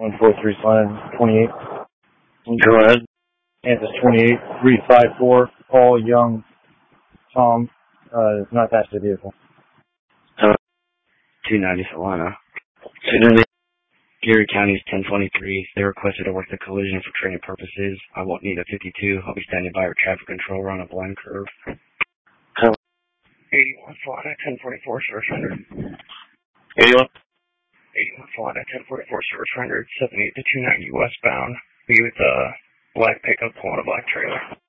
143 sign 28. Go ahead. Kansas 28, 354, Paul Young, Tom, is not attached to the vehicle. 290 Solana. Geary County is 1023. They requested to work the collision for training purposes. I won't need a 52. I'll be standing by for traffic control around a blind curve. 81 Solana, 1044, service rendered. 81? 81 Solana, 1044, service rendered. 78 to 290 westbound. Be with a black pickup pulling a black trailer.